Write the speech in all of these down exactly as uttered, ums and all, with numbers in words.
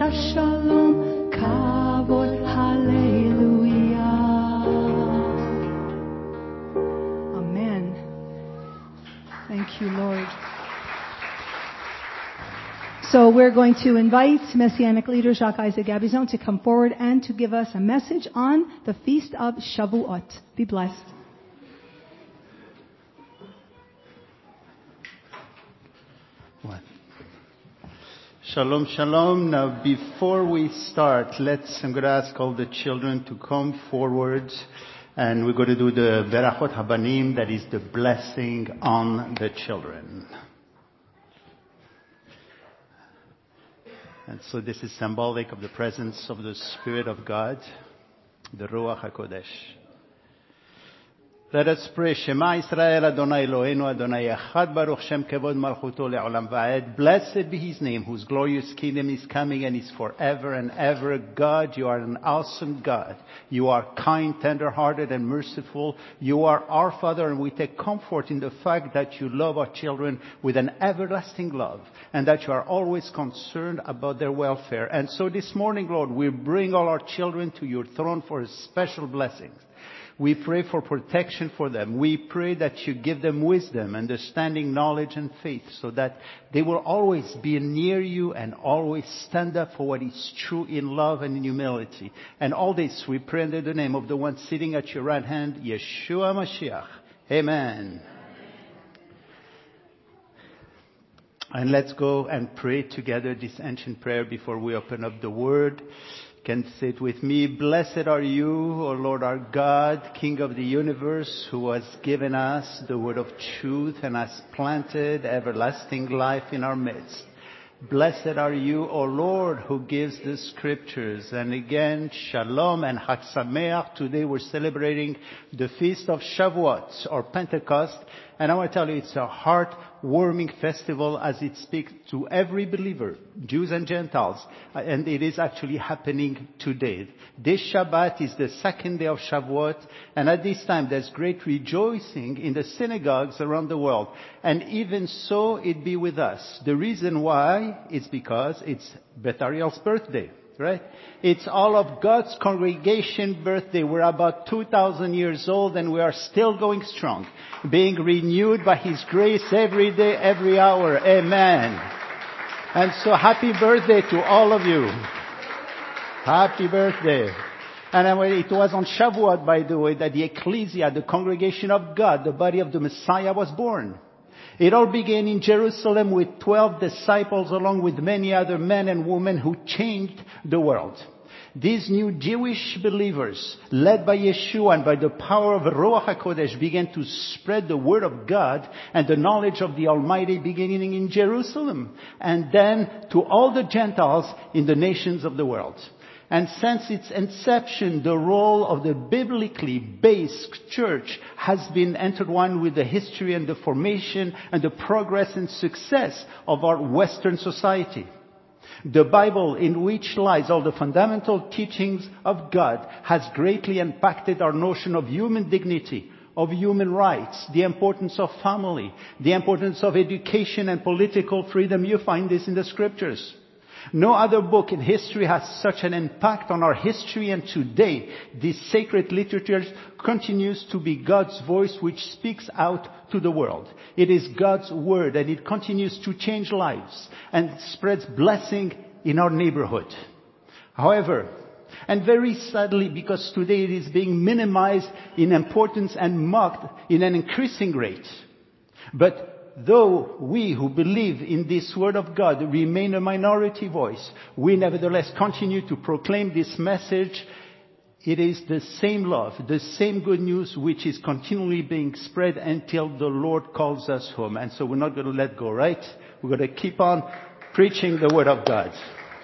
Shabbat Shalom, Kavod, Hallelujah. Amen. Thank you, Lord. So we're going to invite Messianic leader Jacques-Isaac Gabizon to come forward and to give us a message on the Feast of Shavuot. Be blessed. One. Shalom, shalom. Now, before we start, let's, I'm going to ask all the children to come forward, and we're going to do the Berachot Habanim, that is the blessing on the children. And so this is symbolic of the presence of the Spirit of God, the Ruach HaKodesh. Let us pray. Shema Yisrael Adonai Eloheinu Adonai Echad Baruch Shem Kevod Malchuto Le'olam Va'ed. Blessed be His name, whose glorious kingdom is coming and is forever and ever. God, you are an awesome God. You are kind, tender-hearted, and merciful. You are our Father, and we take comfort in the fact that you love our children with an everlasting love, and that you are always concerned about their welfare. And so this morning, Lord, we bring all our children to your throne for special blessings. We pray for protection for them. We pray that you give them wisdom, understanding, knowledge, and faith, so that they will always be near you and always stand up for what is true in love and in humility. And all this we pray in the name of the one sitting at your right hand, Yeshua Mashiach. Amen. And let's go and pray together this ancient prayer before we open up the Word. Can say it with me. Blessed are you, O Lord our God, King of the universe, who has given us the word of truth and has planted everlasting life in our midst. Blessed are you, O Lord, who gives the scriptures. And again, Shalom and Chag Sameach. Today we're celebrating the Feast of Shavuot, or Pentecost. And I want to tell you, it's a heart-warming festival as it speaks to every believer, Jews and Gentiles. And it is actually happening today. This Shabbat is the second day of Shavuot. And at this time, there's great rejoicing in the synagogues around the world. And even so, it be with us. The reason why is because it's Beth Ariel's birthday. Right? It's all of God's congregation birthday. We're about two thousand years old and we are still going strong, being renewed by His grace every day, every hour. Amen. And so happy birthday to all of you. Happy birthday. And it was on Shavuot, by the way, that the Ecclesia, the congregation of God, the body of the Messiah, was born. It all began in Jerusalem with twelve disciples along with many other men and women who changed the world. These new Jewish believers, led by Yeshua and by the power of Ruach HaKodesh, began to spread the word of God and the knowledge of the Almighty, beginning in Jerusalem, and then to all the Gentiles in the nations of the world. And since its inception, the role of the biblically based church has been intertwined with the history and the formation and the progress and success of our Western society. The Bible, in which lies all the fundamental teachings of God, has greatly impacted our notion of human dignity, of human rights, the importance of family, the importance of education and political freedom. You find this in the scriptures. No other book in history has such an impact on our history, and today this sacred literature continues to be God's voice which speaks out to the world. It is God's word, and it continues to change lives and spreads blessing in our neighborhood. However, and very sadly, because today it is being minimized in importance and mocked in an increasing rate. But though we who believe in this word of God remain a minority voice, we nevertheless continue to proclaim this message. It is the same love, the same good news which is continually being spread until the Lord calls us home. And so we're not going to let go, right? We're going to keep on preaching the word of God.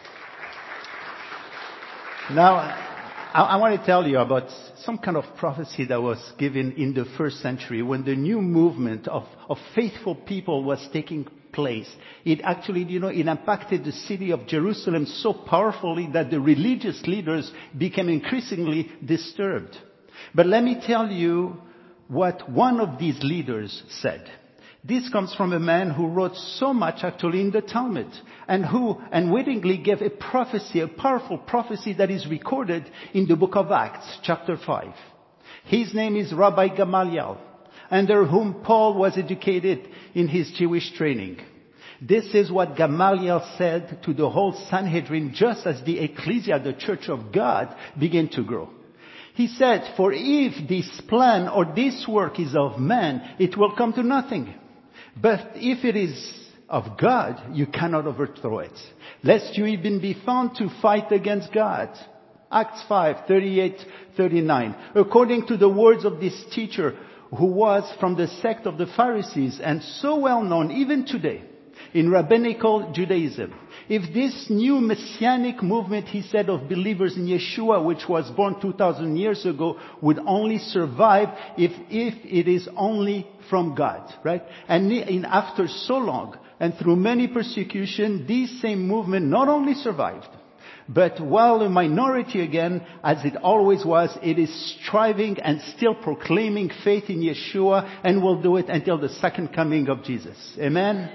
Now, I, I want to tell you about some kind of prophecy that was given in the first century when the new movement of, of faithful people was taking place. It actually, you know, it impacted the city of Jerusalem so powerfully that the religious leaders became increasingly disturbed. But let me tell you what one of these leaders said. This comes from a man who wrote so much actually in the Talmud, and who unwittingly gave a prophecy, a powerful prophecy that is recorded in the book of Acts, chapter five. His name is Rabbi Gamaliel, under whom Paul was educated in his Jewish training. This is what Gamaliel said to the whole Sanhedrin just as the ecclesia, the church of God, began to grow. He said, "For if this plan or this work is of man, it will come to nothing. But if it is of God, you cannot overthrow it, lest you even be found to fight against God." Acts five, thirty-eight, thirty-nine. According to the words of this teacher, who was from the sect of the Pharisees and so well known even today in rabbinical Judaism, if this new messianic movement, he said, of believers in Yeshua, which was born two thousand years ago, would only survive if, if it is only from God, right? And in, after so long and through many persecution, this same movement not only survived, but while a minority again, as it always was, it is striving and still proclaiming faith in Yeshua, and will do it until the second coming of Jesus. Amen?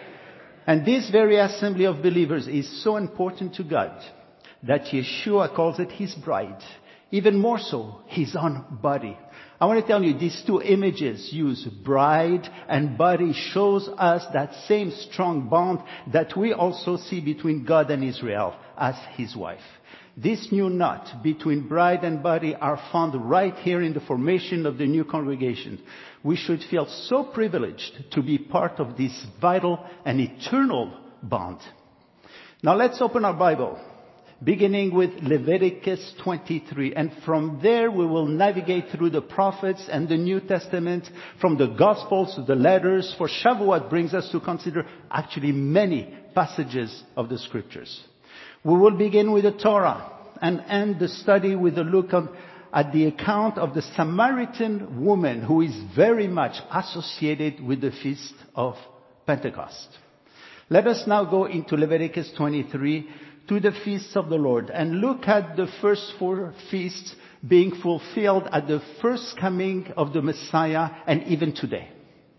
And this very assembly of believers is so important to God that Yeshua calls it his bride. Even more so, his own body. I want to tell you, these two images use bride and body, shows us that same strong bond that we also see between God and Israel as his wife. This new knot between bride and body are found right here in the formation of the new congregation. We should feel so privileged to be part of this vital and eternal bond. Now let's open our Bible, beginning with Leviticus twenty-three. And from there we will navigate through the prophets and the New Testament, from the Gospels to the letters, for Shavuot brings us to consider actually many passages of the Scriptures. We will begin with the Torah and end the study with a look on, at the account of the Samaritan woman, who is very much associated with the Feast of Pentecost. Let us now go into Leviticus twenty-three to the feasts of the Lord and look at the first four feasts being fulfilled at the first coming of the Messiah and even today.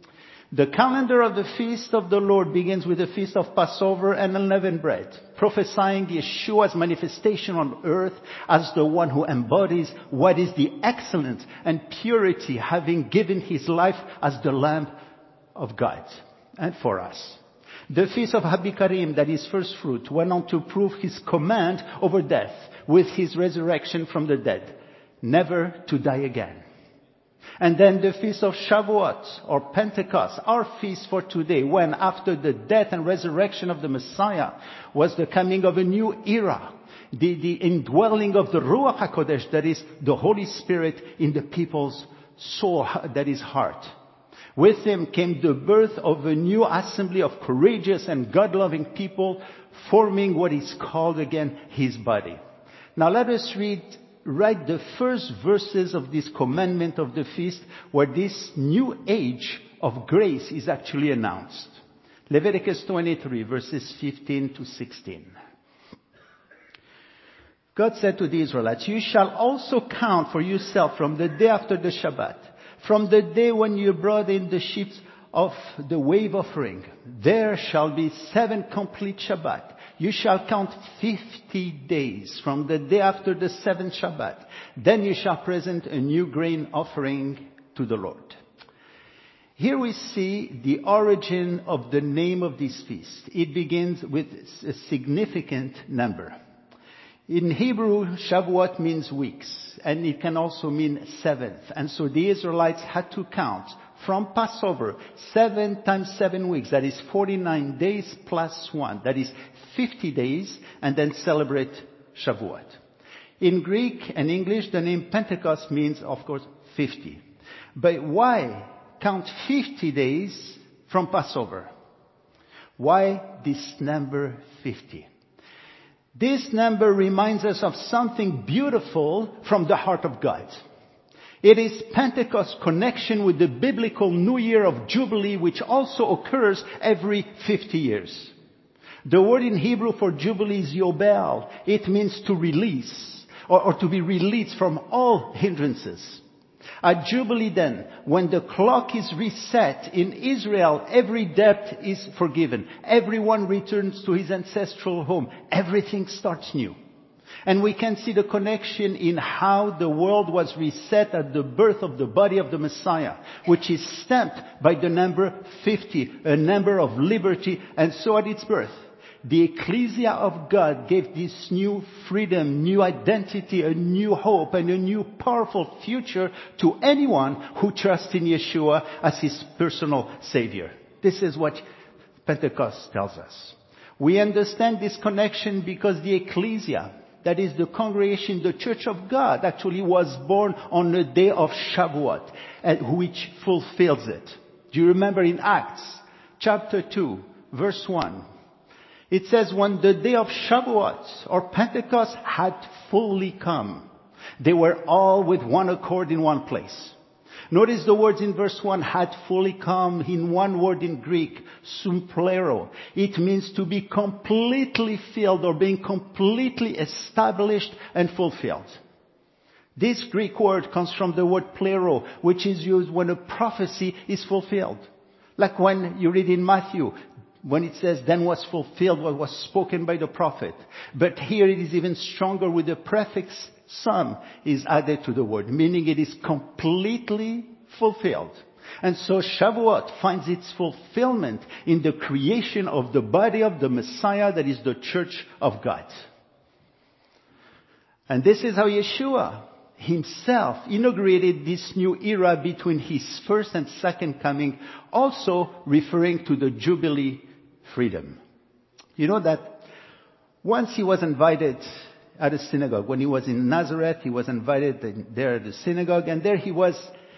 The calendar of the feast of the Lord begins with the feast of Passover and unleavened bread, prophesying Yeshua's manifestation on earth as the one who embodies what is the excellence and purity, having given his life as the Lamb of God and for us. The feast of Habikarim, that is first fruit, went on to prove his command over death with his resurrection from the dead, never to die again. And then the feast of Shavuot or Pentecost, our feast for today, when after the death and resurrection of the Messiah was the coming of a new era, the, the indwelling of the Ruach HaKodesh, that is the Holy Spirit in the people's soul, that is heart. With him came the birth of a new assembly of courageous and God-loving people, forming what is called again his body. Now let us read right the first verses of this commandment of the feast, where this new age of grace is actually announced. Leviticus twenty-three, verses fifteen to sixteen. God said to the Israelites, "You shall also count for yourself from the day after the Shabbat, from the day when you brought in the sheep of the wave offering. There shall be seven complete Shabbat. You shall count fifty days from the day after the seventh Shabbat. Then you shall present a new grain offering to the Lord." Here we see the origin of the name of this feast. It begins with a significant number. In Hebrew, Shavuot means weeks, and it can also mean seventh. And so the Israelites had to count from Passover, seven times seven weeks, that is forty-nine days plus one, that is fifty days, and then celebrate Shavuot. In Greek and English, the name Pentecost means, of course, fifty. But why count fifty days from Passover? Why this number fifty? This number reminds us of something beautiful from the heart of God. It is Pentecost's connection with the biblical New Year of Jubilee, which also occurs every fifty years. The word in Hebrew for Jubilee is Yobel. It means to release, or, or to be released from all hindrances. At Jubilee then, when the clock is reset in Israel, every debt is forgiven. Everyone returns to his ancestral home. Everything starts new. And we can see the connection in how the world was reset at the birth of the body of the Messiah, which is stamped by the number fifty, a number of liberty, and so at its birth. The ecclesia of God gave this new freedom, new identity, a new hope, and a new powerful future to anyone who trusts in Yeshua as his personal Savior. This is what Pentecost tells us. We understand this connection because the ecclesia, that is the congregation, the church of God, actually was born on the day of Shavuot, which fulfills it. Do you remember in Acts chapter two, verse one? It says, when the day of Shavuot or Pentecost had fully come, they were all with one accord in one place. Notice the words in verse one, had fully come, in one word in Greek, sumplero. It means to be completely filled or being completely established and fulfilled. This Greek word comes from the word plero, which is used when a prophecy is fulfilled. Like when you read in Matthew, when it says, then was fulfilled what was spoken by the prophet. But here it is even stronger with the prefix some is added to the word, meaning it is completely fulfilled. And so Shavuot finds its fulfillment in the creation of the body of the Messiah, that is the church of God. And this is how Yeshua himself inaugurated this new era between his first and second coming, also referring to the Jubilee freedom. You know that once he was invited at a synagogue. When he was in Nazareth, he was invited there at the synagogue, and there he was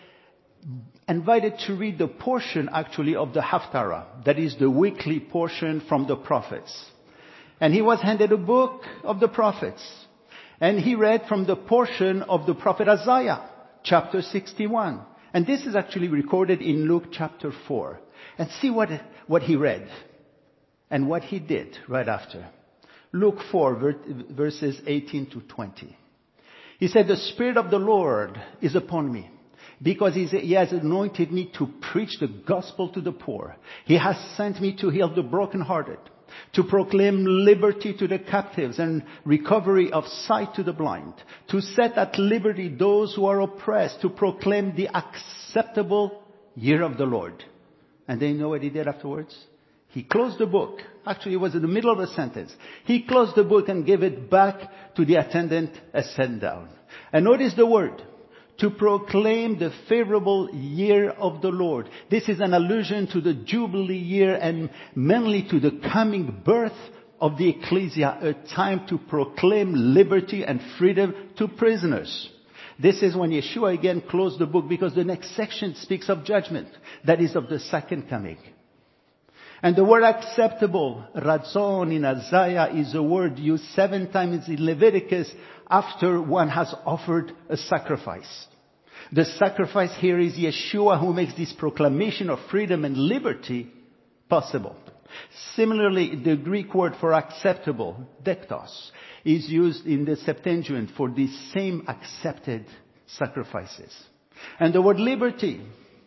invited to read the portion actually of the Haftarah, that is the weekly portion from the prophets. And he was handed a book of the prophets. And he read from the portion of the prophet Isaiah, chapter sixty-one. And this is actually recorded in Luke chapter four. And see what, what he read and what he did right after. Luke four, verses eighteen to twenty. He said, the Spirit of the Lord is upon me, because he has anointed me to preach the gospel to the poor. He has sent me to heal the brokenhearted, to proclaim liberty to the captives and recovery of sight to the blind, to set at liberty those who are oppressed, to proclaim the acceptable year of the Lord. And then you know what he did afterwards? He closed the book. Actually, it was in the middle of a sentence. He closed the book and gave it back to the attendant and sat down. And notice the word, to proclaim the favorable year of the Lord. This is an allusion to the Jubilee year and mainly to the coming birth of the ecclesia, a time to proclaim liberty and freedom to prisoners. This is when Yeshua again closed the book, because the next section speaks of judgment. That is of the second coming. And the word acceptable, ratzon in Isaiah, is a word used seven times in Leviticus after one has offered a sacrifice. The sacrifice here is Yeshua, who makes this proclamation of freedom and liberty possible. Similarly, the Greek word for acceptable, dektos, is used in the Septuagint for these same accepted sacrifices. And the word liberty,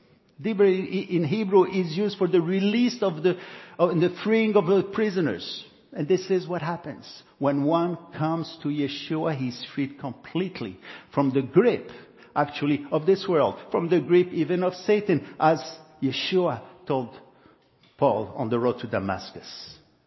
in Hebrew, is used for the release of the, of the freeing of the prisoners. And this is what happens. When one comes to Yeshua, he's freed completely from the grip, actually, of this world, from the grip even of Satan, as Yeshua told Paul on the road to Damascus.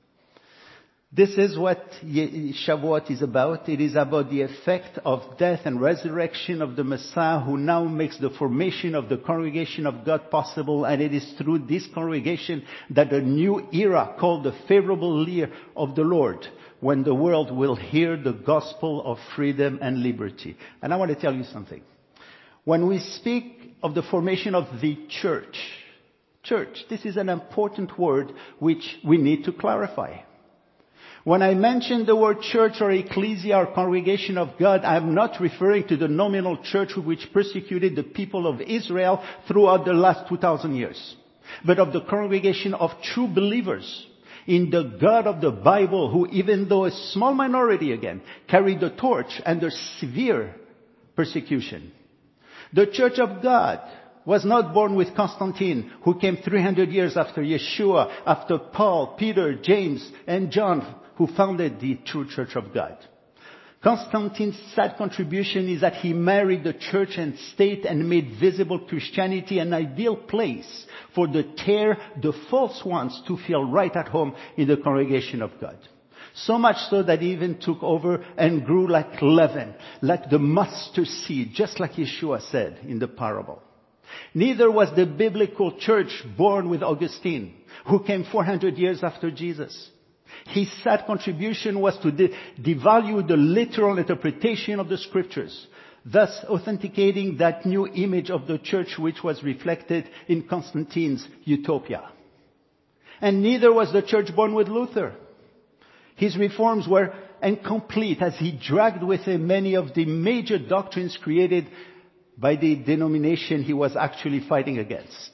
This is what Shavuot is about. It is about the effect of death and resurrection of the Messiah, who now makes the formation of the congregation of God possible. And it is through this congregation that a new era called the favorable year of the Lord, when the world will hear the gospel of freedom and liberty. And I want to tell you something. When we speak of the formation of the church, church, this is an important word which we need to clarify. When I mention the word church or ecclesia or congregation of God, I am not referring to the nominal church which persecuted the people of Israel throughout the last two thousand years, but of the congregation of true believers in the God of the Bible, who, even though a small minority again, carried the torch under severe persecution. The Church of God was not born with Constantine, who came three hundred years after Yeshua, after Paul, Peter, James, and John, who founded the true Church of God. Constantine's sad contribution is that he married the church and state and made visible Christianity an ideal place for the tare, the false ones, to feel right at home in the congregation of God. So much so that he even took over and grew like leaven, like the mustard seed, just like Yeshua said in the parable. Neither was the biblical church born with Augustine, who came four hundred years after Jesus. His sad contribution was to de- devalue the literal interpretation of the scriptures, thus authenticating that new image of the church which was reflected in Constantine's utopia. And neither was the church born with Luther. His reforms were incomplete as he dragged with him many of the major doctrines created by the denomination he was actually fighting against.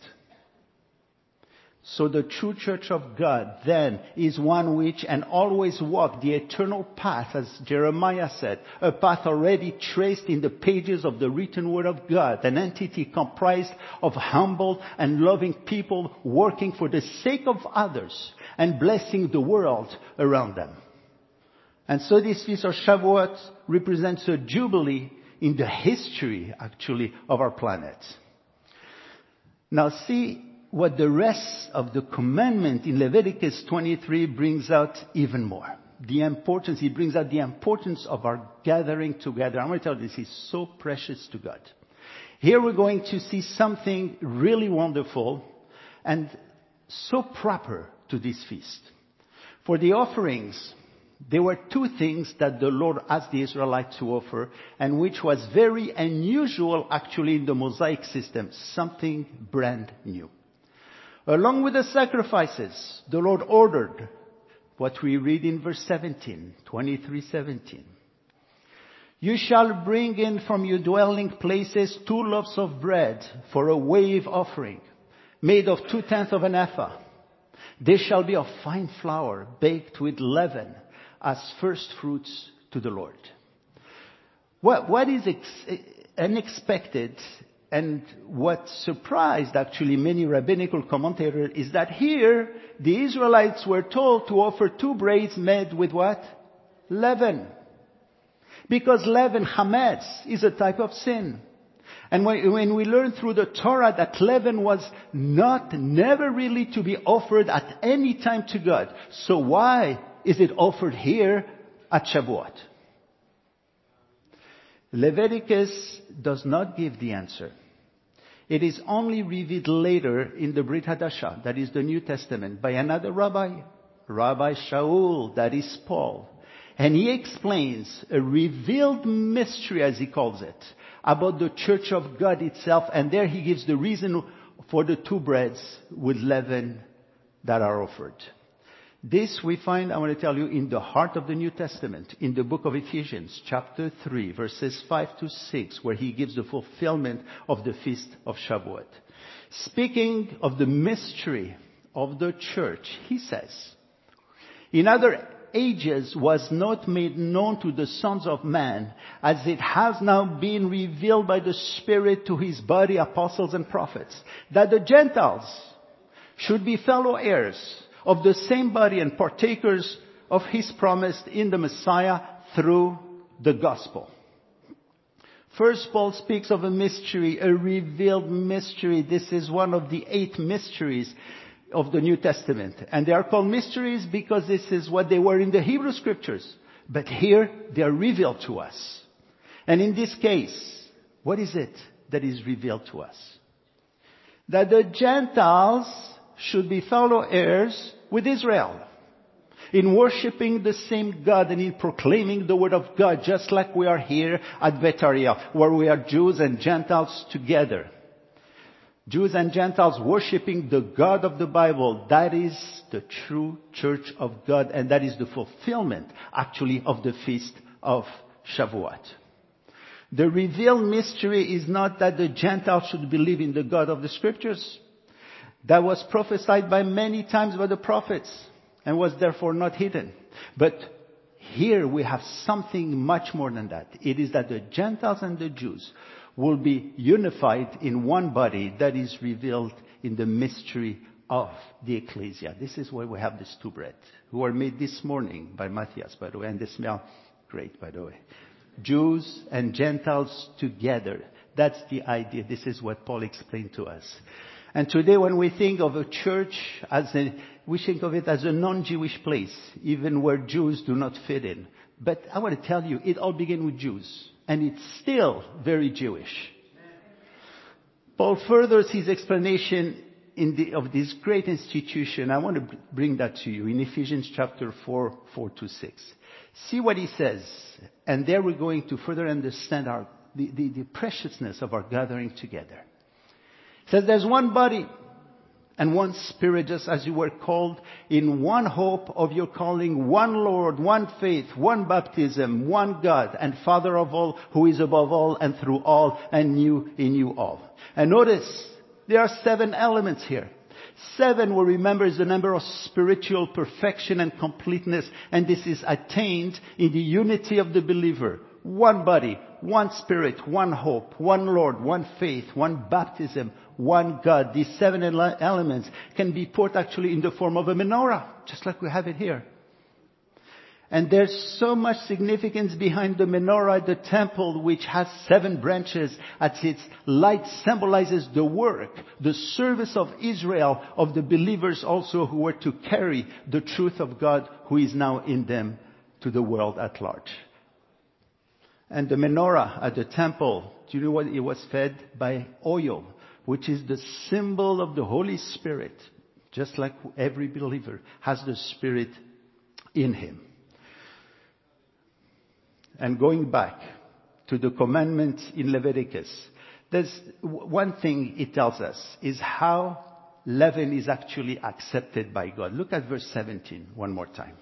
So the true church of God then is one which and always walked the eternal path, as Jeremiah said, a path already traced in the pages of the written word of God, an entity comprised of humble and loving people working for the sake of others and blessing the world around them. And so this feast of Shavuot represents a jubilee in the history, actually, of our planet. Now see what the rest of the commandment in Leviticus twenty-three brings out even more. The importance, he brings out the importance of our gathering together. I'm going to tell you, this is so precious to God. Here we're going to see something really wonderful and so proper to this feast. For the offerings, there were two things that the Lord asked the Israelites to offer, and which was very unusual actually in the Mosaic system, something brand new. Along with the sacrifices, the Lord ordered what we read in verse seventeen, twenty-three seventeen. You shall bring in from your dwelling places two loaves of bread for a wave offering, made of two-tenths of an ephah. They shall be of fine flour, baked with leaven, as first fruits to the Lord. What, what is ex- unexpected and what surprised actually many rabbinical commentators is that here the Israelites were told to offer two breads made with what? Leaven. Because leaven, chametz, is a type of sin. And when, when we learn through the Torah that leaven was not, never really to be offered at any time to God. So why is it offered here at Shavuot? Leviticus does not give the answer. It is only revealed later in the Brit Hadashah, that is the New Testament, by another rabbi, Rabbi Shaul, that is Paul. And he explains a revealed mystery, as he calls it, about the church of God itself. And there he gives the reason for the two breads with leaven that are offered. This we find, I want to tell you, in the heart of the New Testament, in the book of Ephesians, chapter three, verses five to six, where he gives the fulfillment of the Feast of Shavuot. Speaking of the mystery of the church, he says, in other ages was not made known to the sons of man, as it has now been revealed by the Spirit to his body, apostles and prophets, that the Gentiles should be fellow heirs of the same body and partakers of his promise in the Messiah through the gospel. First, Paul speaks of a mystery, a revealed mystery. This is one of the eight mysteries of the New Testament. And they are called mysteries because this is what they were in the Hebrew scriptures. But here, they are revealed to us. And in this case, what is it that is revealed to us? That the Gentiles should be fellow heirs with Israel in worshiping the same God and in proclaiming the word of God, just like we are here at Beit Ariel, where we are Jews and Gentiles together. Jews and Gentiles worshiping the God of the Bible. That is the true church of God, and that is the fulfillment, actually, of the Feast of Shavuot. The revealed mystery is not that the Gentiles should believe in the God of the Scriptures. That was prophesied by many times by the prophets and was therefore not hidden. But here we have something much more than that. It is that the Gentiles and the Jews will be unified in one body that is revealed in the mystery of the ecclesia. This is why we have these two bread, who were made this morning by Matthias, by the way, and they smell great, by the way. Jews and Gentiles together. That's the idea. This is what Paul explained to us. And today when we think of a church, as a, we think of it as a non-Jewish place, even where Jews do not fit in. But I want to tell you, it all began with Jews. And it's still very Jewish. Paul furthers his explanation in the, of this great institution. I want to bring that to you in Ephesians chapter four, four to six. See what he says. And there we're going to further understand our, the, the, the preciousness of our gathering together. It says there's one body and one Spirit, just as you were called in one hope of your calling, one Lord, one faith, one baptism, one God and Father of all, who is above all and through all and you in you all. And notice, there are seven elements here. Seven, we remember, is the number of spiritual perfection and completeness, and this is attained in the unity of the believer. One body, one Spirit, one hope, one Lord, one faith, one baptism, one God. These seven ele- elements can be put actually in the form of a menorah, just like we have it here. And there's so much significance behind the menorah at the temple, which has seven branches, as its light symbolizes the work, the service of Israel, of the believers also who were to carry the truth of God who is now in them to the world at large. And the menorah at the temple, do you know what it was fed? By oil, which is the symbol of the Holy Spirit. Just like every believer has the Spirit in him. And going back to the commandment in Leviticus, there's one thing it tells us is how leaven is actually accepted by God. Look at verse seventeen one more time.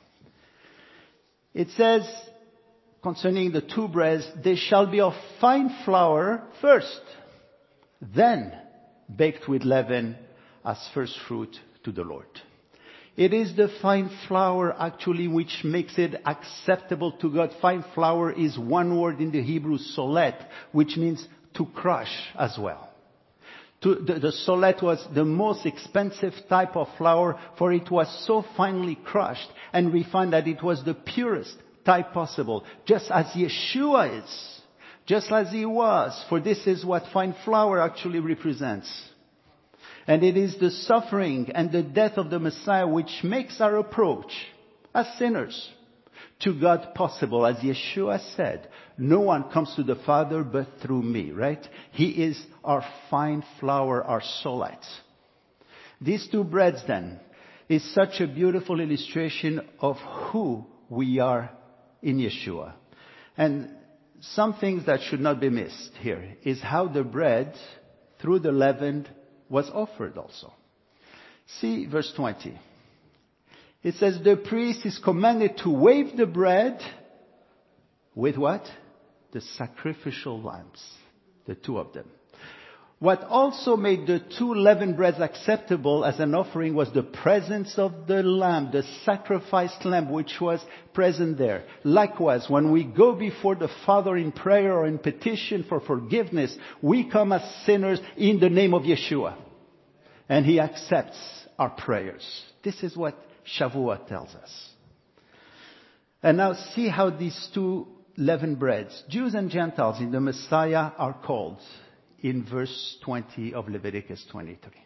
It says, concerning the two breads, they shall be of fine flour first, then baked with leaven as first fruit to the Lord. It is the fine flour actually which makes it acceptable to God. Fine flour is one word in the Hebrew, solet, which means to crush as well. To, the, the solet was the most expensive type of flour, for it was so finely crushed and refined that it was the purest type possible, just as Yeshua is, just as he was, for this is what fine flour actually represents. And it is the suffering and the death of the Messiah which makes our approach as sinners to God possible. As Yeshua said, no one comes to the Father but through me, right? He is our fine flour, our solet. These two breads then is such a beautiful illustration of who we are in Yeshua. And some things that should not be missed here is how the bread through the leaven was offered also. See verse twenty. It says the priest is commanded to wave the bread with what? The sacrificial lambs. The two of them. What also made the two leavened breads acceptable as an offering was the presence of the lamb, the sacrificed lamb which was present there. Likewise, when we go before the Father in prayer or in petition for forgiveness, we come as sinners in the name of Yeshua. And He accepts our prayers. This is what Shavuot tells us. And now see how these two leavened breads, Jews and Gentiles in the Messiah, are called in verse twenty of Leviticus twenty-three.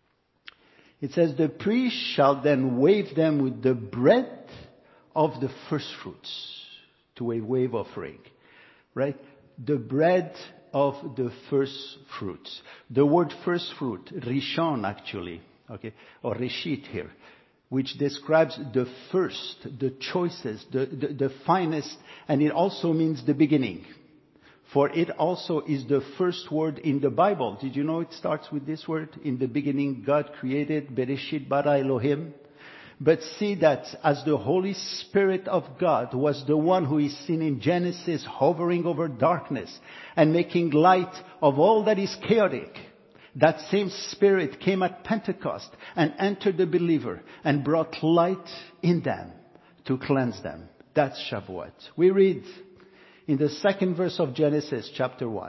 It says, the priest shall then wave them with the bread of the first fruits, to a wave offering, right? The bread of the first fruits. The word first fruit, rishon actually, okay, or reshit here, which describes the first, the choicest, the, the, the finest, and it also means the beginning. For it also is the first word in the Bible. Did you know it starts with this word? In the beginning, God created, Bereshit bara Elohim. But see that as the Holy Spirit of God was the one who is seen in Genesis hovering over darkness and making light of all that is chaotic, that same Spirit came at Pentecost and entered the believer and brought light in them to cleanse them. That's Shavuot. We read in the second verse of Genesis chapter one.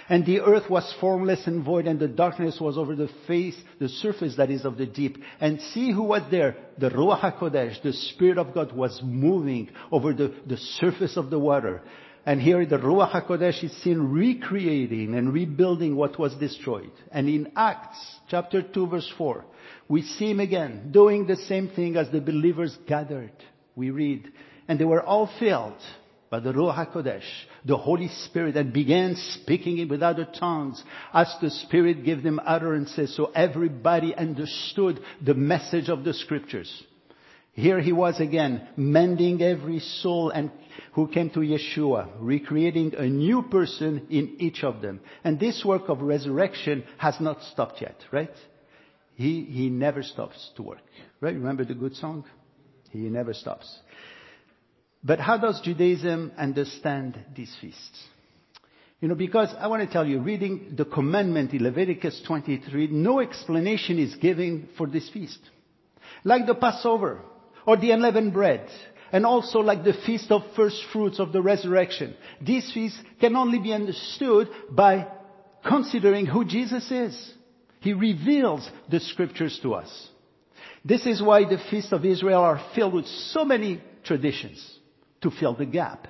And the earth was formless and void, and the darkness was over the face, the surface that is of the deep. And see who was there? The Ruach HaKodesh, the Spirit of God, was moving over the, the surface of the water. And here the Ruach HaKodesh is seen recreating and rebuilding what was destroyed. And in Acts chapter two verse four, we see him again doing the same thing as the believers gathered. We read, and they were all filled by the Ruach HaKodesh, the Holy Spirit, and began speaking with other tongues as the Spirit gave them utterances. So everybody understood the message of the Scriptures. Here he was again, mending every soul and who came to Yeshua, recreating a new person in each of them. And this work of resurrection has not stopped yet, right? He, he never stops to work, right? Remember the good song? He never stops. But how does Judaism understand these feasts? You know, because I want to tell you, reading the commandment in Leviticus twenty-three, no explanation is given for this feast. Like the Passover, or the unleavened bread, and also like the feast of first fruits of the resurrection. These feasts can only be understood by considering who Jesus is. He reveals the Scriptures to us. This is why the feasts of Israel are filled with so many traditions to fill the gap.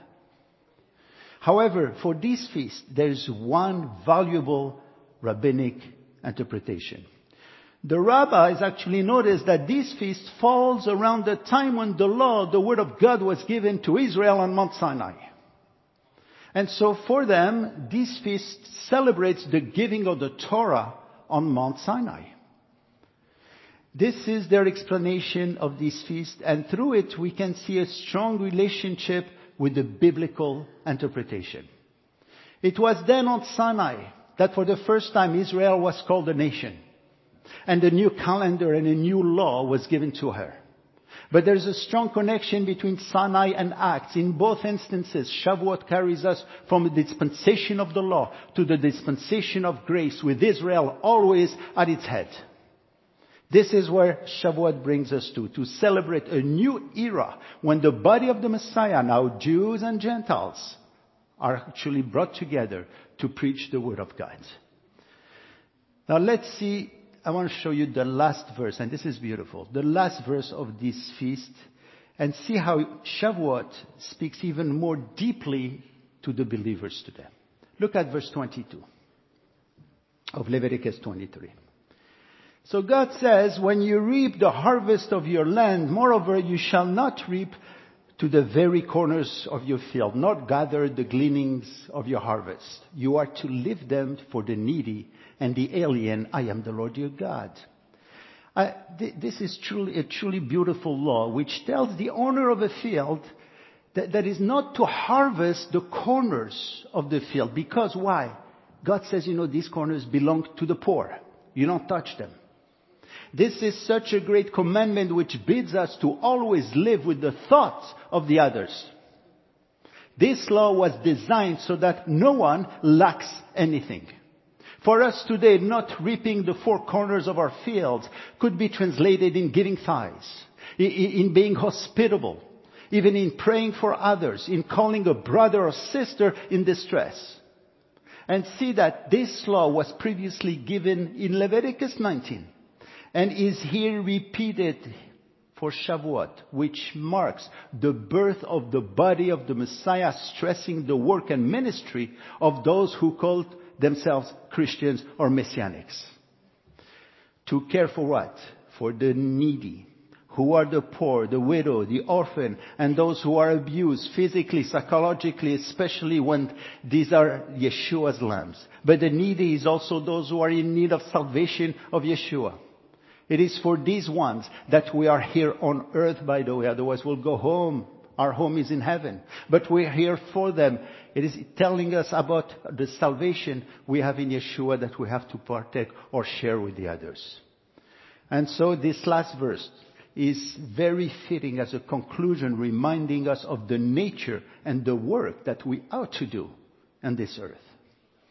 However, for these feasts, there is one valuable rabbinic interpretation. The rabbis actually noticed that this feast falls around the time when the law, the word of God, was given to Israel on Mount Sinai. And so for them, this feast celebrates the giving of the Torah on Mount Sinai. This is their explanation of this feast, and through it we can see a strong relationship with the biblical interpretation. It was then on Sinai that for the first time Israel was called a nation. And a new calendar and a new law was given to her. But there's a strong connection between Sinai and Acts. In both instances, Shavuot carries us from the dispensation of the law to the dispensation of grace, with Israel always at its head. This is where Shavuot brings us to, to celebrate a new era when the body of the Messiah, now Jews and Gentiles, are actually brought together to preach the word of God. Now let's see. I want to show you the last verse, and this is beautiful. The last verse of this feast, and see how Shavuot speaks even more deeply to the believers today. Look at verse twenty-two of Leviticus twenty-three. So God says, when you reap the harvest of your land, moreover, you shall not reap to the very corners of your field, nor gather the gleanings of your harvest. You are to leave them for the needy and the alien. I am the Lord your God. Uh, th- this is truly a truly beautiful law, which tells the owner of a field that, that is not to harvest the corners of the field. Because why? God says, you know, these corners belong to the poor. You don't touch them. This is such a great commandment which bids us to always live with the thoughts of the others. This law was designed so that no one lacks anything. For us today, not reaping the four corners of our fields could be translated in giving tithes, in being hospitable, even in praying for others, in calling a brother or sister in distress. And see that this law was previously given in Leviticus nineteen and is here repeated for Shavuot, which marks the birth of the body of the Messiah, stressing the work and ministry of those who called themselves Christians or Messianics. To care for what? For the needy, who are the poor, the widow, the orphan, and those who are abused physically, psychologically, especially when these are Yeshua's lambs. But the needy is also those who are in need of salvation of Yeshua. It is for these ones that we are here on earth, by the way. Otherwise we'll go home. Our home is in heaven. But we're here for them. It is telling us about the salvation we have in Yeshua that we have to partake or share with the others. And so this last verse is very fitting as a conclusion, reminding us of the nature and the work that we ought to do on this earth.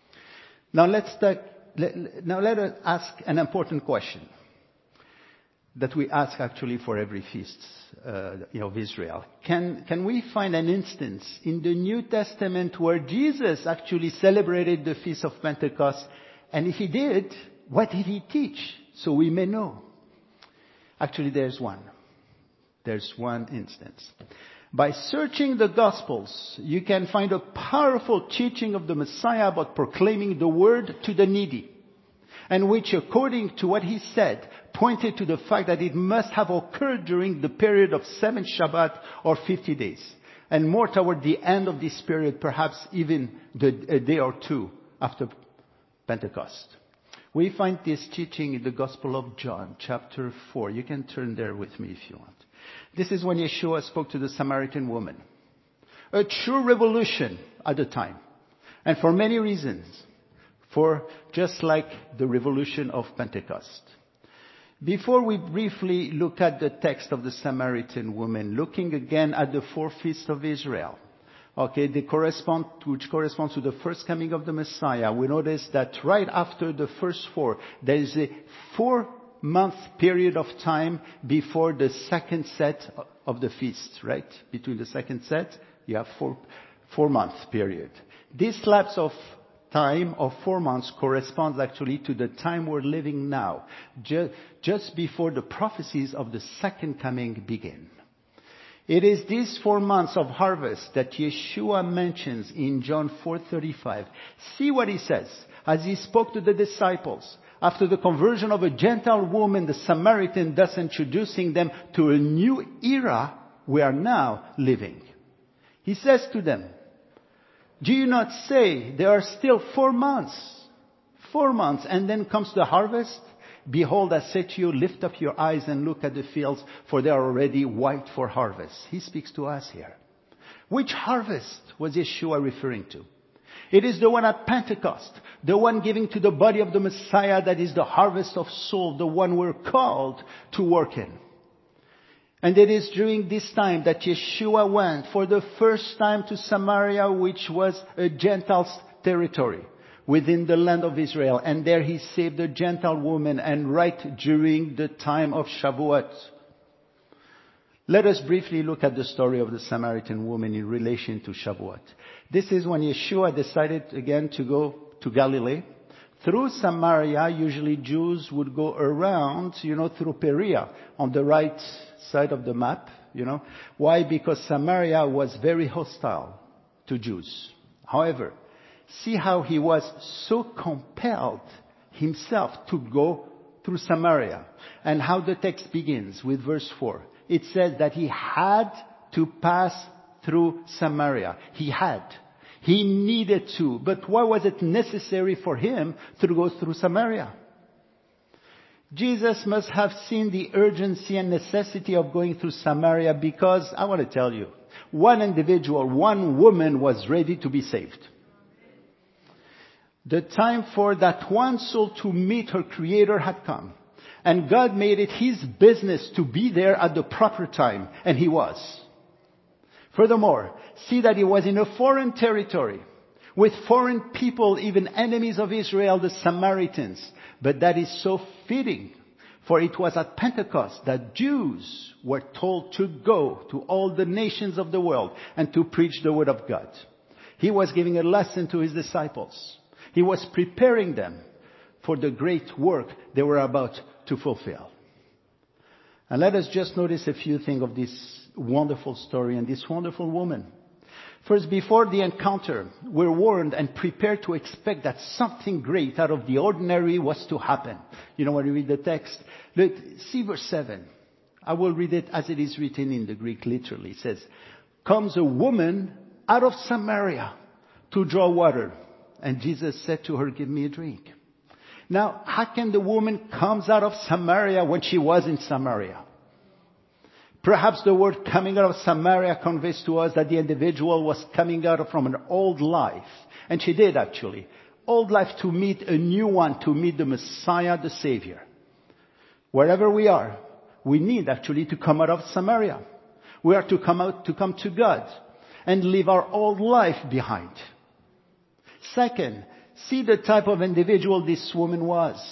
Now let's take, now let us ask an important question. that we ask actually for every feast uh, you know, of Israel. Can, can we find an instance in the New Testament where Jesus actually celebrated the Feast of Pentecost? And if he did, what did he teach? So we may know. Actually, there's one. There's one instance. By searching the Gospels, you can find a powerful teaching of the Messiah about proclaiming the word to the needy, and which, according to what he said, pointed to the fact that it must have occurred during the period of seven Shabbat or fifty days, and more toward the end of this period, perhaps even the, a day or two after Pentecost. We find this teaching in the Gospel of John, chapter four. You can turn there with me if you want. This is when Yeshua spoke to the Samaritan woman. A true revolution at the time. And for many reasons. For just like the revolution of Pentecost. Before we briefly look at the text of the Samaritan woman, looking again at the four feasts of Israel. Okay, they correspond, which corresponds to the first coming of the Messiah. We notice that right after the first four, there is a four month period of time before the second set of the feast, right? Between the second set, you have four, four month period. This lapse of time of four months corresponds actually to the time we're living now, ju- just before the prophecies of the second coming begin. It is these four months of harvest that Yeshua mentions in John four thirty-five. See what he says as he spoke to the disciples. After the conversion of a Gentile woman, the Samaritan, thus introducing them to a new era we are now living. He says to them, do you not say there are still four months? Four months, and then comes the harvest? Behold, I say to you, lift up your eyes and look at the fields, for they are already white for harvest. He speaks to us here. Which harvest was Yeshua referring to? It is the one at Pentecost, the one giving to the body of the Messiah, that is the harvest of soul, the one we're called to work in. And it is during this time that Yeshua went for the first time to Samaria, which was a Gentile's territory within the land of Israel. And there he saved a Gentile woman, and right during the time of Shavuot. Let us briefly look at the story of the Samaritan woman in relation to Shavuot. This is when Yeshua decided again to go to Galilee. Through Samaria, usually Jews would go around, you know, through Perea on the right side of the map, you know. Why? Because Samaria was very hostile to Jews. However, see how he was so compelled himself to go through Samaria. And how the text begins with verse four. It says that he had to pass through Samaria. He had. He needed to. But why was it necessary for him to go through Samaria? Jesus must have seen the urgency and necessity of going through Samaria, because I want to tell you, one individual, one woman was ready to be saved. The time for that one soul to meet her Creator had come. And God made it his business to be there at the proper time. And he was. Furthermore, see that he was in a foreign territory with foreign people, even enemies of Israel, the Samaritans. But that is so fitting, for it was at Pentecost that Jews were told to go to all the nations of the world and to preach the word of God. He was giving a lesson to his disciples. He was preparing them for the great work they were about to fulfill. And let us just notice a few things of this wonderful story and this wonderful woman. First, before the encounter, we're warned and prepared to expect that something great out of the ordinary was to happen. You know, when you read the text, look, see verse seven. I will read it as it is written in the Greek literally. It says, comes a woman out of Samaria to draw water. And Jesus said to her, give me a drink. Now, how can the woman comes out of Samaria when she was in Samaria? Perhaps the word coming out of Samaria conveys to us that the individual was coming out from an old life. And she did actually. Old life to meet a new one, to meet the Messiah, the Savior. Wherever we are, we need actually to come out of Samaria. We are to come out, to come to God and leave our old life behind. Second, see the type of individual this woman was.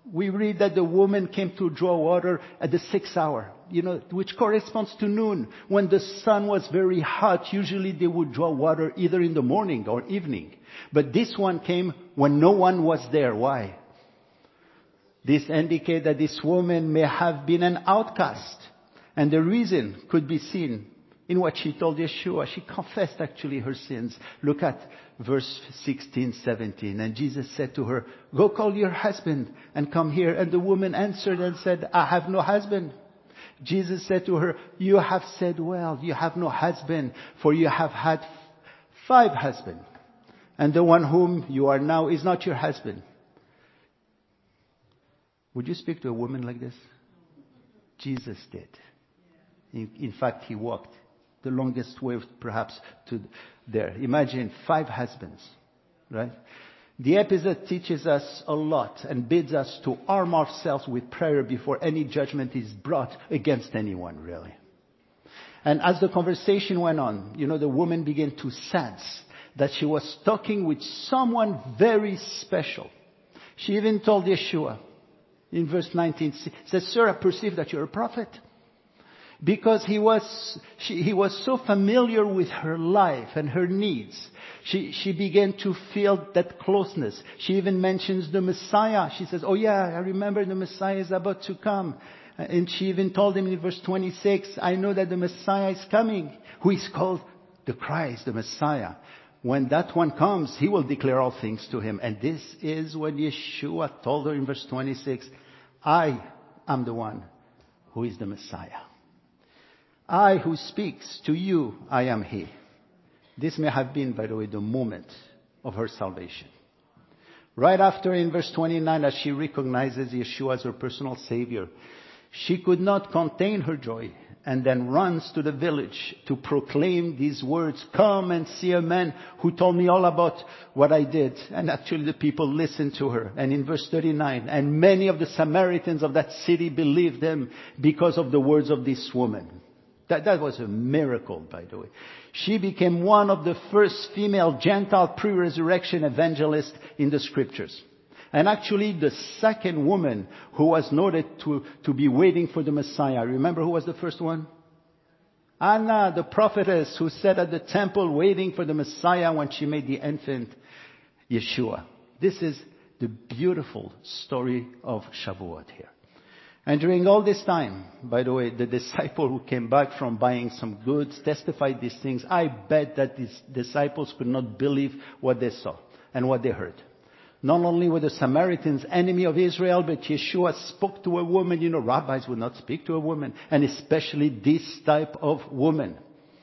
We read that the woman came to draw water at the sixth hour, you know, which corresponds to noon. When the sun was very hot, usually they would draw water either in the morning or evening. But this one came when no one was there. Why? This indicates that this woman may have been an outcast. And the reason could be seen in what she told Yeshua. She confessed actually her sins. Look at verse sixteen, seventeen. And Jesus said to her, "Go call your husband and come here." And the woman answered and said, "I have no husband." Jesus said to her, "You have said well, you have no husband, for you have had five husbands. And the one whom you are now is not your husband." Would you speak to a woman like this? Jesus did. In, in fact, he walked the longest way perhaps to there. Imagine five husbands, right? The episode teaches us a lot and bids us to arm ourselves with prayer before any judgment is brought against anyone, really. And as the conversation went on, you know, the woman began to sense that she was talking with someone very special. She even told Yeshua in verse nineteen, says, "Sir, I perceive that you're a prophet." Because he was, she, he was so familiar with her life and her needs. She, she began to feel that closeness. She even mentions the Messiah. She says, "Oh yeah, I remember the Messiah is about to come." And she even told him in verse twenty-six, "I know that the Messiah is coming, who is called the Christ, the Messiah. When that one comes, he will declare all things to him." And this is what Yeshua told her in verse twenty-six. "I am the one who is the Messiah. I who speaks to you, I am he." This may have been, by the way, the moment of her salvation. Right after, in verse twenty-nine, as she recognizes Yeshua as her personal Savior, she could not contain her joy and then runs to the village to proclaim these words, "Come and see a man who told me all about what I did." And actually the people listened to her. And in verse thirty-nine, "And many of the Samaritans of that city believed them because of the words of this woman." That, that was a miracle, by the way. She became one of the first female Gentile pre-resurrection evangelists in the scriptures. And actually the second woman who was noted to, to be waiting for the Messiah. Remember who was the first one? Anna, the prophetess, who sat at the temple waiting for the Messiah when she made the infant Yeshua. This is the beautiful story of Shavuot here. And during all this time, by the way, the disciple who came back from buying some goods testified these things. I bet that these disciples could not believe what they saw and what they heard. Not only were the Samaritans enemy of Israel, but Yeshua spoke to a woman. You know, rabbis would not speak to a woman, and especially this type of woman.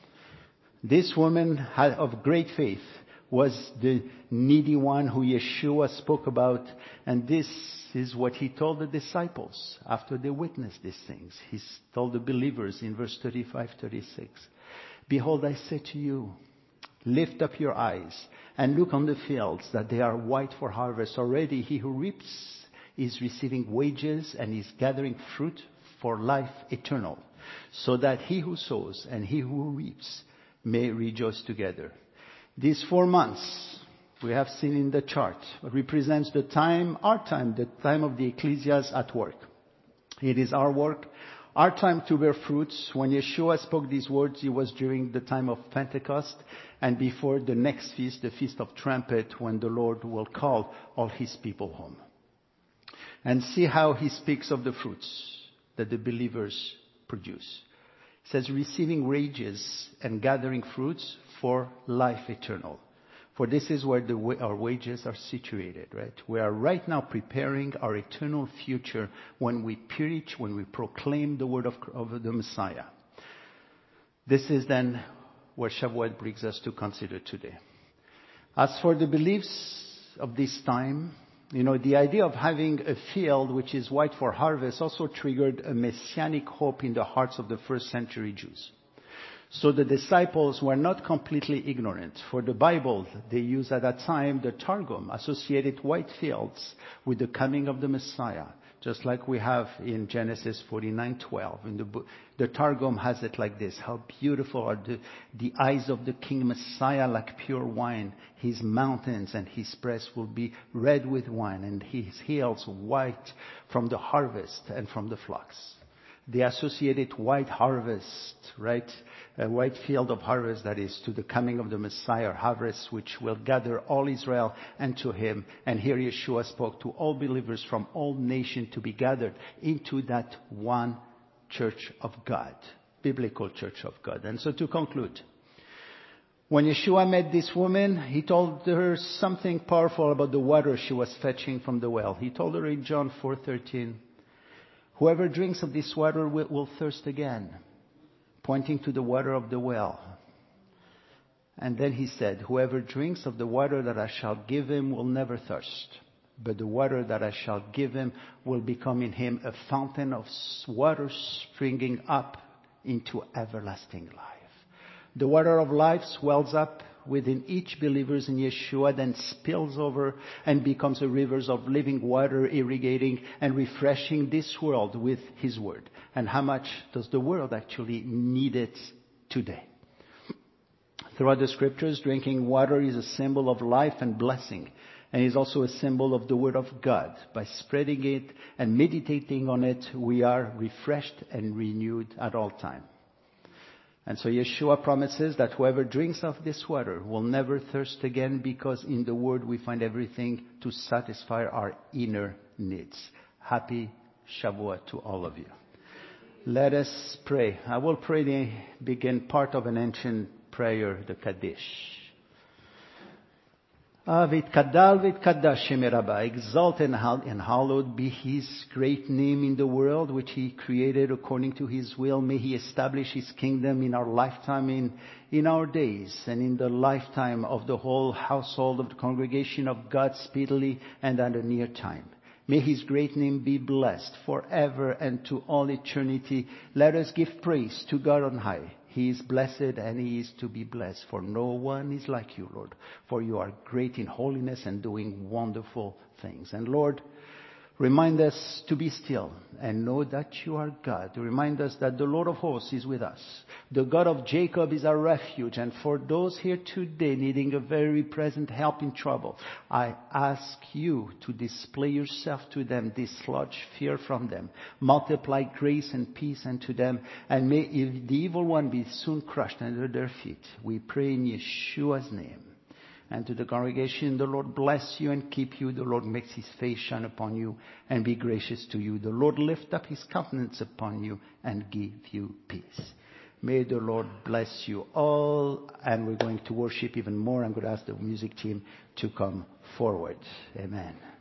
This woman had, of great faith, was the needy one who Yeshua spoke about. And this is what he told the disciples after they witnessed these things. He told the believers in verse thirty-five, thirty-six, "Behold, I say to you, lift up your eyes and look on the fields, that they are white for harvest. Already he who reaps is receiving wages and is gathering fruit for life eternal, so that he who sows and he who reaps may rejoice together." These four months we have seen in the chart represents the time, our time, the time of the ecclesias at work. It is our work, our time to bear fruits. When Yeshua spoke these words, it was during the time of Pentecost and before the next feast, the Feast of Trumpet, when the Lord will call all his people home. And see how he speaks of the fruits that the believers produce. It says, receiving wages and gathering fruits for life eternal. For this is where the, our wages are situated, right? We are right now preparing our eternal future when we preach, when we proclaim the word of, of the Messiah. This is then where Shavuot brings us to consider today. As for the beliefs of this time, you know, the idea of having a field which is white for harvest also triggered a messianic hope in the hearts of the first century Jews. So the disciples were not completely ignorant. For the Bible, they used at that time the Targum, associated white fields with the coming of the Messiah just like we have in Genesis forty-nine twelve. In the book, the Targum has it like this: how beautiful are the, the eyes of the King Messiah like pure wine. His mountains and his breast will be red with wine, and his heels white from the harvest and from the flocks. The associated white harvest, right? A white field of harvest, that is to the coming of the Messiah, harvest which will gather all Israel unto him. And here Yeshua spoke to all believers from all nations to be gathered into that one church of God, biblical church of God. And so to conclude, when Yeshua met this woman, he told her something powerful about the water she was fetching from the well. He told her in John four thirteen, whoever drinks of this water will, will thirst again, pointing to the water of the well. And then he said, whoever drinks of the water that I shall give him will never thirst, but the water that I shall give him will become in him a fountain of water springing up into everlasting life. The water of life swells up within each believer in Yeshua, then spills over and becomes a rivers of living water, irrigating and refreshing this world with his word. And how much does the world actually need it today? Throughout the scriptures, drinking water is a symbol of life and blessing, and is also a symbol of the word of God. By spreading it and meditating on it, we are refreshed and renewed at all times. And so Yeshua promises that whoever drinks of this water will never thirst again, because in the Word we find everything to satisfy our inner needs. Happy Shavuot to all of you. Let us pray. I will pray the begin part of an ancient prayer, the Kaddish. V'tkadal v'tkadash Shem Rabbah. Exalt and hallowed be His great name in the world, which He created according to His will. May He establish His kingdom in our lifetime, in, in our days, and in the lifetime of the whole household of the congregation of God speedily and at a near time. May His great name be blessed forever and to all eternity. Let us give praise to God on high. He is blessed and He is to be blessed, for no one is like you, Lord. For you are great in holiness and doing wonderful things. And Lord, remind us to be still and know that you are God. Remind us that the Lord of hosts is with us. The God of Jacob is our refuge. And for those here today needing a very present help in trouble, I ask you to display yourself to them, dislodge fear from them, multiply grace and peace unto them, and may the evil one be soon crushed under their feet. We pray in Yeshua's name. And to the congregation, the Lord bless you and keep you. The Lord makes His face shine upon you and be gracious to you. The Lord lift up His countenance upon you and give you peace. May the Lord bless you all. And we're going to worship even more. I'm going to ask the music team to come forward. Amen.